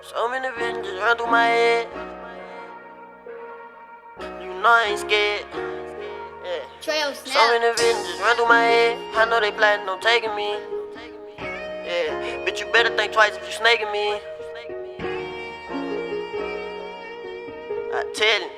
So many visions just run through my head. You know I ain't scared. Yeah. Trail So snap. many visions just run through my head. I know they planning on taking me. Yeah, bitch, you better think twice if you snaking me. I tell you.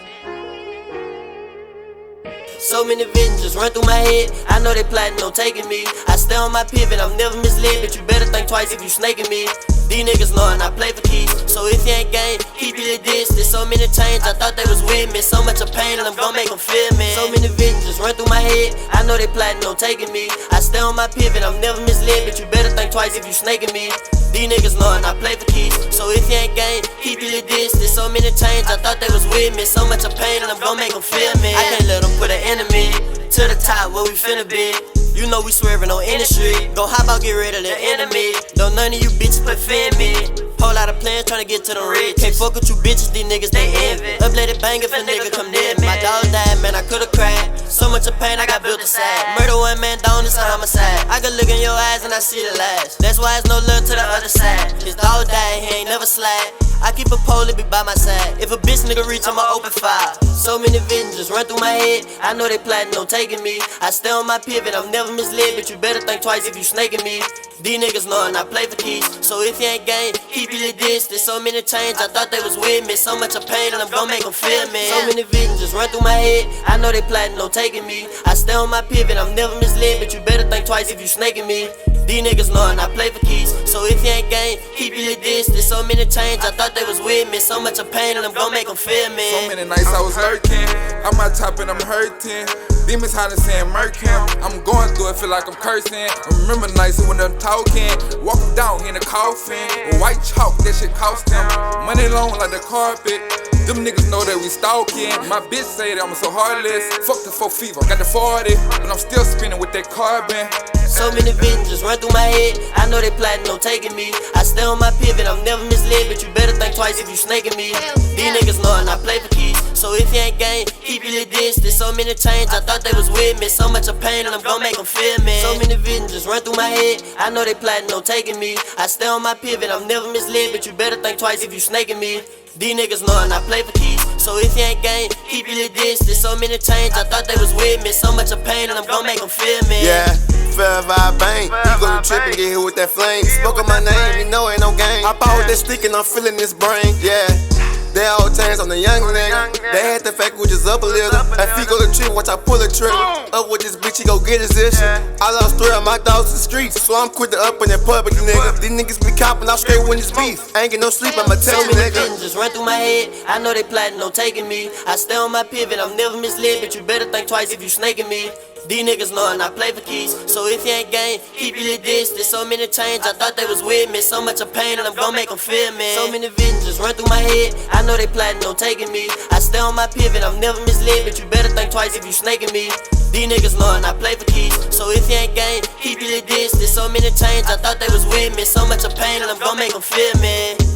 So many visions just run through my head. I know they plotting on taking me. I stay on my pivot, I'm never misled. But you better think twice if you snaking me. These niggas knowin' I play for keys. So if you ain't game, keep you at this. There's so many changes, I thought they was with me. So much of pain and I'm gon' make them feel me. So many visions just run through my head. I know they plotting on taking me. I stay on my pivot, I'm never misled. But you better think twice if you snaking me. These niggas knowin' I play for keys. So if you ain't game, keep you at this. There's so many changes, I thought they was with me. So much of pain and I'm gon' make them feel me. I can't let them put an enemy to the top where we finna be. You know we swerving on industry. Go hop out, get rid of the enemy. Don't none of you bitches put fear in me. Whole lot of plans tryna get to the rich. Can't fuck with you bitches, these niggas they envy. Uploaded bang if a nigga come near me. My dog died, man, I could've cried. So much of pain, I got built aside. Murder one man down, it's a homicide. I can look in your eyes and I see the lies. That's why it's no love to the other side. His dog died, he ain't never slide. I keep a pole, it be by my side. If a bitch nigga reach, I'ma open fire. So many visions just run through my head. I know they plotting on taking me. I stay on my pivot, I'm never misled. But you better think twice if you snaking me. These niggas knowin' I play for keys. So if you ain't game, keep you at this. There's so many changes, I thought they was with me. So much of pain and I'm gon' make them feel me. So many visions just run through my head. I know they plotting on taking me. I stay on my pivot, I'm never misled. But you better think twice if you snaking me. These niggas knowin' I play for keys. So if you ain't game, keep you at this. There's so many changes, I thought they was with me. So much of pain and I'm gon' make them feel me. So many nights I was lurking. I'm on top and I'm hurting. Demons hollering saying murk him. I'm going through it, feel like I'm cursing. I remember nights when I'm talking. Walking down in the coffin. With white chalk, that shit cost him. Money long like the carpet. Them niggas know that we stalking. My bitch say that I'm so heartless. Fuck the 4 fever, got the 40. But I'm still spinning with that carbon. So many visions just run through my head. I know they plotting on taking me. I stay on my pivot, I'm never misled. But you better think twice if you snaking me. These niggas knowin' I play for keys. So if you ain't game, keep you at this. There's so many changes, I thought they was with me. So much of pain and I'm gon' make them feel me. So many visions just run through my head. I know they plotting on taking me. I stay on my pivot, I'm never misled. But you better think twice if you snaking me. These niggas knowin' I play for keys. So if you ain't game, keep you at this. There's so many changes, I thought they was with me. So much of pain and I'm gon' make them feel me. Yeah, fair vibe bang. He go to trip and get hit with that flame. Spoke on my name, you know ain't no game. I bought with that stick and I'm feeling this brain. Yeah. They all times on the young nigga. They had the fact we just up a little. If he go to trip, watch I pull a trigger. Up with this bitch, he go get his issue. I lost 3 of my dogs in the streets, so I'm quick to up in that public nigga. These niggas be copping, I'm straight when it's beef. I ain't get no sleep, I'ma tell you nigga. Visions just run through my head. I know they plotting on taking me. I stay on my pivot, I'm never misled. But you better think twice if you snaking me. These niggas knowin' I play for keys. So if you ain't game, keep you at this. There's so many changes, I thought they was with me. So much of pain and I'm gon' make them feel me. So many visions just run through my head. I know they plotting on taking me. I stay on my pivot, I'm never misled. But you better think twice if you snaking me. These niggas knowin' I play for keys. So if you ain't game, keep you at this. There's so many changes, I thought they was with me. So much of pain and I'm gon' make them feel me.